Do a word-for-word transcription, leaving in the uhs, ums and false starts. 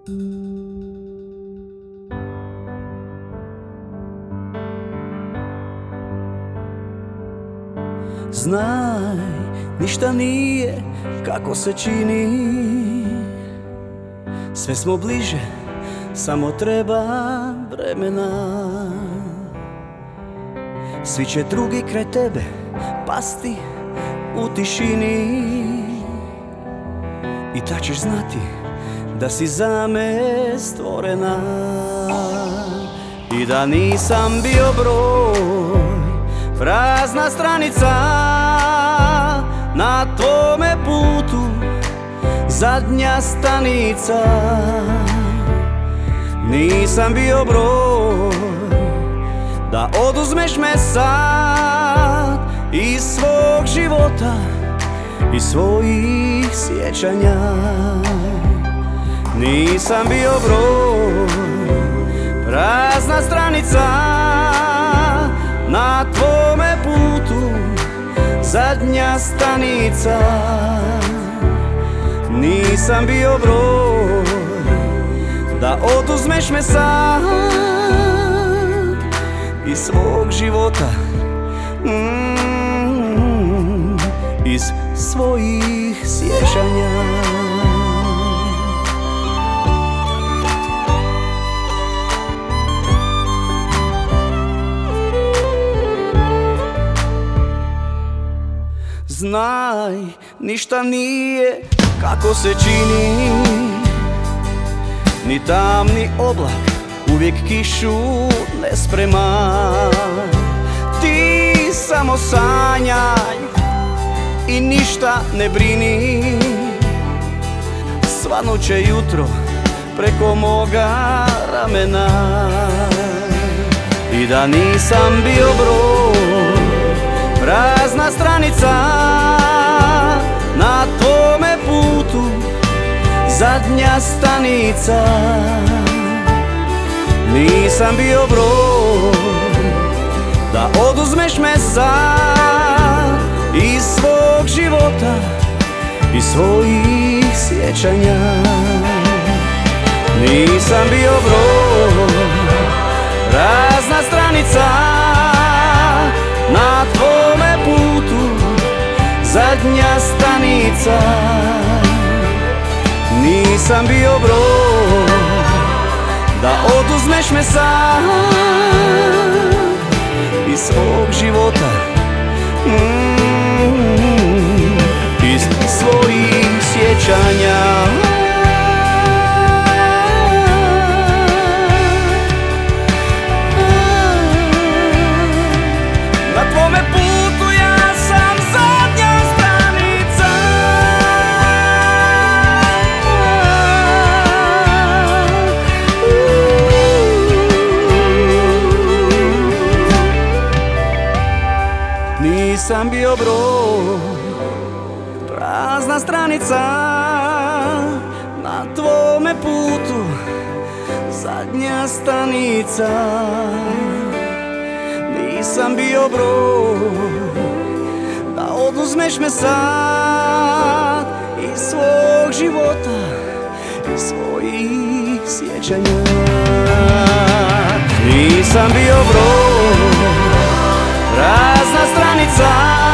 Znaj, ništa nije kako se čini. Sve smo bliže, samo treba vremena. Svi će drugi kraj tebe pasti u tišini. I tad ćeš znati da si za me stvorena. I da nisam bio broj, prazna stranica na tvome putu, zadnja stanica. Nisam bio broj da oduzmeš me sad iz svog života i svojih sjećanja. Nisam bio broj, prazna stranica na tvome putu, zadnja stanica. Nisam bio broj da oduzmeš me sad iz svog života, mm, iz svojih sjećanja. Znaj, ništa nije kako se čini. Ni tamni oblak uvijek kišu ne sprema. Ti samo sanjaj i ništa ne brini. Svanuće jutro preko moga ramena. I da nisam bio broj, prazna stranica na tvome putu, zadnja stanica. Nisam bio broj da oduzmeš me sad iz svog života i svojih sjećanja. Nisam bio broj, prazna stranica na tvome putu, zadnja stanica. Nisam bio broj da oduzmeš me sad iz svog života, mm, iz svojih sjećanja. Na tvome putu ja sam zadnja stranica. Nisam bio broj, prazna stranica na tvome putu, zadnja stanica. Nisam bio broj da oduzmeš me sad iz svog života i svojih sjećanja. Nisam bio broj, prazna stranica